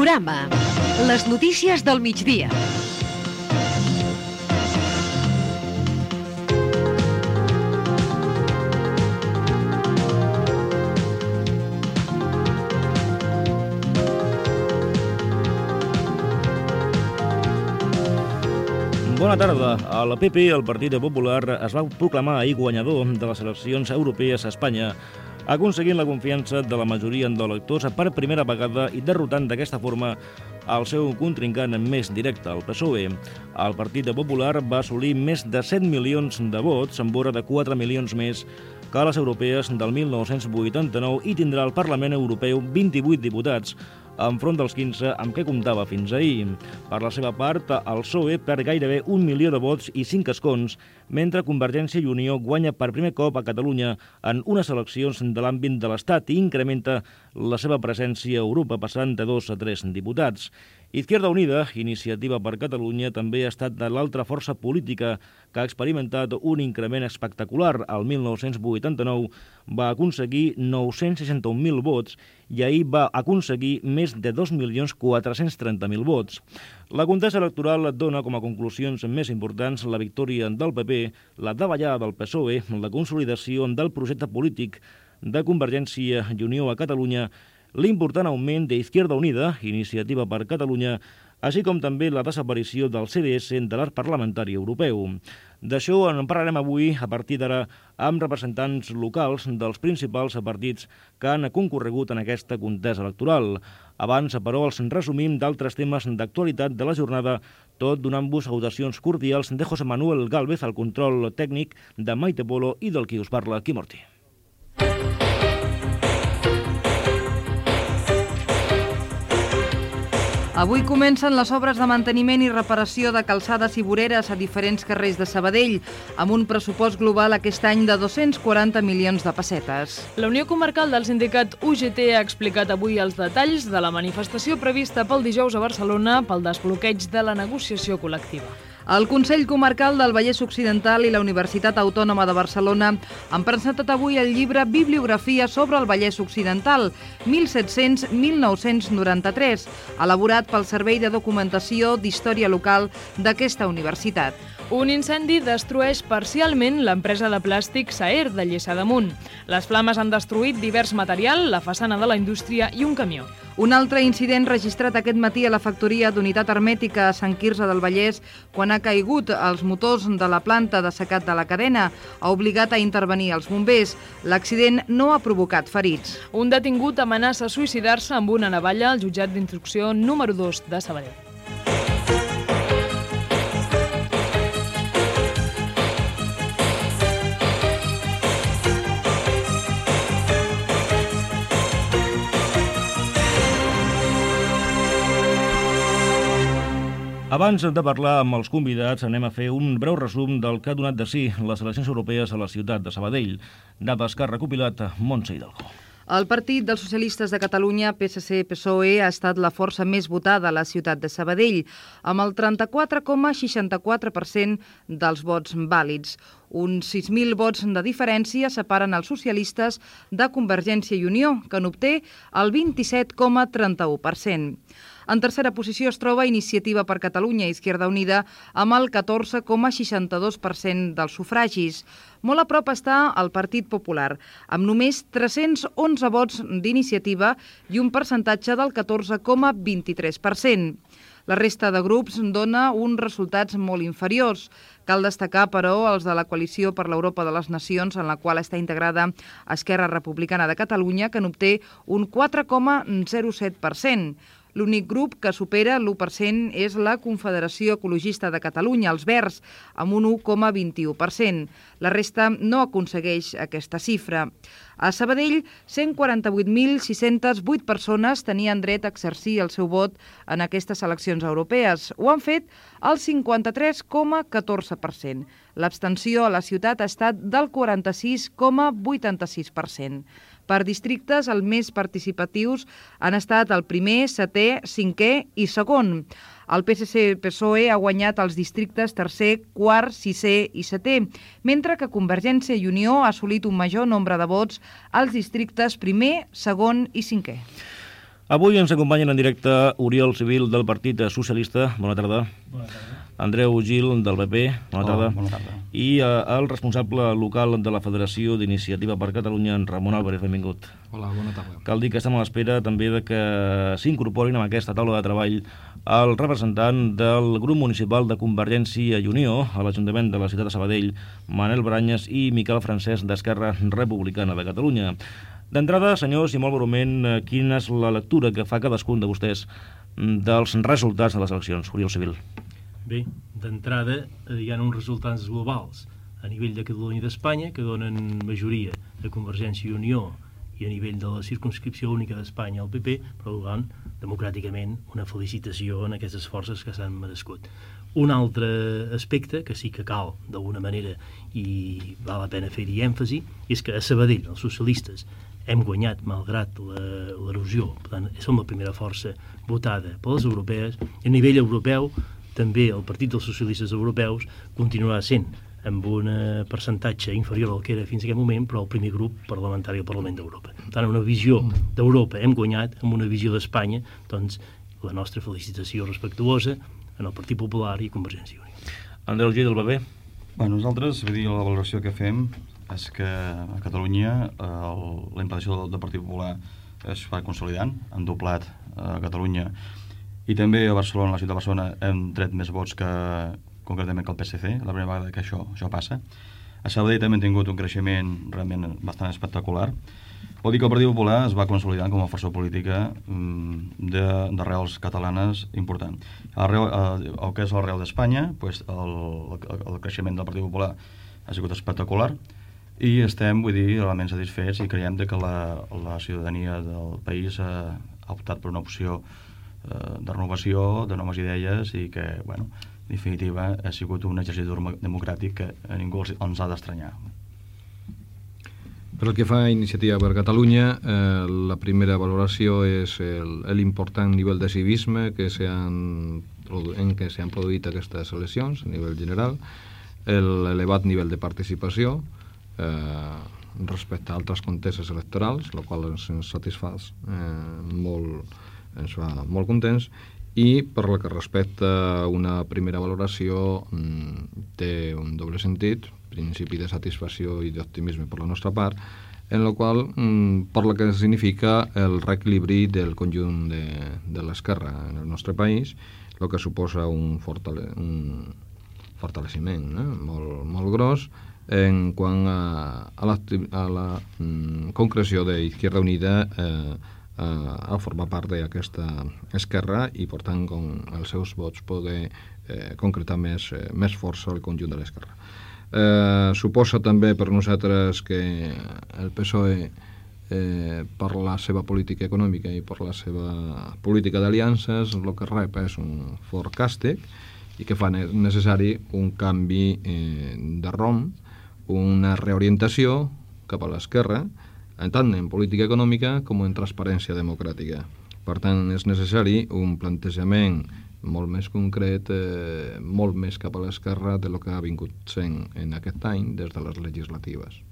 Panorama. Les notícies del migdia. Bona tarda. El PP, el Partit Popular, es va proclamar ahir guanyador de les eleccions europees a Espanya, aconseguint la confiança de la majoria d'electors per primera vegada i derrotant d'aquesta forma el seu contrincant més directe, el PSOE. El Partit Popular va assolir més de 7 milions de vots, en vora de 4 milions més que a les europees del 1989, i tindrà al Parlament Europeu 28 diputats, enfront dels 15 amb què comptava fins ahir. Per la seva part, el PSOE perd gairebé 1 milió de vots i 5 escons, mentre Convergència i Unió guanya per primer cop a Catalunya en unes eleccions de l'àmbit de l'Estat i incrementa la seva presència a Europa, passant de 2 a 3 diputats. Izquierda Unida, Iniciativa per Catalunya, també ha estat l'altra força política que ha experimentat un increment espectacular. El 1989 va aconseguir 961.000 vots i ahir va aconseguir més de 2.430.000 vots. La contesa electoral dona com a conclusions més importants la victòria del PP, la davallada del PSOE, la consolidació del projecte polític de Convergència i Unió a Catalunya, l'important augment d'Izquierda Unida, Iniciativa per Catalunya, així com també la desaparició del CDS de l'art parlamentari europeu. D'això en parlarem avui, a partir d'ara, amb representants locals dels principals partits que han concorregut en aquesta contesa electoral. Abans, però, els resumim d'altres temes d'actualitat de la jornada, tot donant-vos salutacions cordials de José Manuel Gálvez, al control tècnic, de Maite Polo i del qui us parla, Quim Ortí. Avui comencen les obres de manteniment i reparació de calçades i voreres a diferents carrers de Sabadell, amb un pressupost global aquest any de 240 milions de pessetes. La Unió Comarcal del sindicat UGT ha explicat avui els detalls de la manifestació prevista pel dijous a Barcelona pel desbloqueig de la negociació col·lectiva. El Consell Comarcal del Vallès Occidental i la Universitat Autònoma de Barcelona han presentat avui el llibre Bibliografia sobre el Vallès Occidental, 1700-1993, elaborat pel Servei de Documentació d'Història Local d'aquesta universitat. Un incendi destrueix parcialment l'empresa de plàstic Saer de Lliçà d'Amunt. Les flames han destruït divers material, la façana de la indústria i un camió. Un altre incident registrat aquest matí a la factoria d'unitat hermètica a Sant Quirze del Vallès, quan ha caigut els motors de la planta de secat de la cadena, ha obligat a intervenir els bombers. L'accident no ha provocat ferits. Un detingut amenaça suïcidar-se amb una navalla al jutjat d'instrucció número 2 de Sabadell. Abans de parlar amb els convidats, anem a fer un breu resum del que ha donat de si les eleccions europees a la ciutat de Sabadell. Dades que ha recopilat Montse Hidalgo. El Partit dels Socialistes de Catalunya, PSC-PSOE, ha estat la força més votada a la ciutat de Sabadell, amb el 34,64% dels vots vàlids. Uns 6.000 vots de diferència separen els socialistes de Convergència i Unió, que n'obté el 27,31%. En tercera posició es troba Iniciativa per Catalunya i Izquierda Unida amb el 14,62% dels sufragis. Molt a prop està el Partit Popular, amb només 311 vots d'Iniciativa i un percentatge del 14,23%. La resta de grups dona uns resultats molt inferiors. Cal destacar, però, els de la Coalició per l'Europa de les Nacions, en la qual està integrada Esquerra Republicana de Catalunya, que n'obté un 4,07%. L'únic grup que supera l'1% és la Confederació Ecologista de Catalunya, els Verds, amb un 1,21%. La resta no aconsegueix aquesta xifra. A Sabadell, 148.608 persones tenien dret a exercir el seu vot en aquestes eleccions europees. Ho han fet el 53,14%. L'abstenció a la ciutat ha estat del 46,86%. Per districtes, els més participatius han estat el primer, setè, cinquè i segon. El PSC-PSOE ha guanyat els districtes tercer, quart, sisè i setè, mentre que Convergència i Unió ha assolit un major nombre de vots als districtes primer, segon i cinquè. Avui ens acompanyen en directe Oriol Civil del Partit Socialista. Bona tarda. Bona tarda. Andreu Gil del PP. Bona tarda. Bona tarda. I el responsable local de la Federació d'Iniciativa per Catalunya, en Ramon Álvarez. Benvingut. Hola, bona tarda. Cal dir que estem a l'espera també de que s'incorporin en aquesta taula de treball el representant del grup municipal de Convergència i Unió a l'Ajuntament de la ciutat de Sabadell, Manel Branyes, i Miquel Francesc d'Esquerra Republicana de Catalunya. D'entrada, senyors, i molt breument, quina és la lectura que fa cadascun de vostès dels resultats de les eleccions? Oriol Civil. Bé, d'entrada hi ha uns resultats globals a nivell de Catalunya i d'Espanya que donen majoria a Convergència i Unió i a nivell de la circumscripció única d'Espanya al PP, però donant democràticament una felicitació en aquestes forces que s'han merescut. Un altre aspecte que sí que cal d'alguna manera i val la pena fer-hi èmfasi és que a Sabadell els socialistes hem guanyat malgrat l'erosió. Per tant, som la primera força votada per les europees. A nivell europeu, també el Partit dels Socialistes Europeus continuarà sent amb un percentatge inferior al que era fins a aquest moment, però el primer grup parlamentari del Parlament d'Europa. Per tant, una visió d'Europa hem guanyat, amb una visió d'Espanya, doncs la nostra felicitació respectuosa en el Partit Popular i Convergència i Unió. Andreu Gil del PP. Nosaltres, vull dir, la valoració que fem és que a Catalunya la implantació del Partit Popular es va consolidant, han doblat a Catalunya i també a Barcelona, a la ciutat de Barcelona, hem tret més vots que concretament que el PSC, la primera vegada que això passa. A Sabadell també han tingut un creixement realment bastant espectacular. Vol dir que el Partit Popular es va consolidant com a força política d'arrels catalanes important. El que és l'arrel d'Espanya, el creixement del Partit Popular ha sigut espectacular i estem, vull dir, realment satisfets i creiem que la ciutadania del país ha optat per una opció de renovació, de noves idees i que, bueno, en definitiva ha sigut un exercici democràtic que a ningú ens ha d'estranyar. Per el que fa a Iniciativa per Catalunya, la primera valoració és l'important nivell de civisme en què s'han produït aquestes eleccions a nivell general, l'elevat nivell de participació respecte a altres contestes electorals, el qual ens satisfà ens fa molt contents, i per la que respecta una primera valoració té un doble sentit, principi de satisfacció i d'optimisme per la nostra part, en la qual per la que significa el reequilibri del conjunt de l'esquerra en el nostre país, el que suposa un fortaleciment molt gros en quant a la concreció d'Izquierda Unida a formar part d'aquesta esquerra i, per tant, com els seus vots poder concretar més força al conjunt de l'esquerra. Suposa també per nosaltres que el PSOE, per la seva política econòmica i per la seva política d'aliances, el que rep és un fort càstig i que fa necessari un canvi de rumb, una reorientació cap a l'esquerra, tant en política econòmica com en transparència democràtica. Per tant, és necessari un plantejament molt més concret, molt més cap a l'esquerra del que ha vingut sent en aquest any des de les legislatives.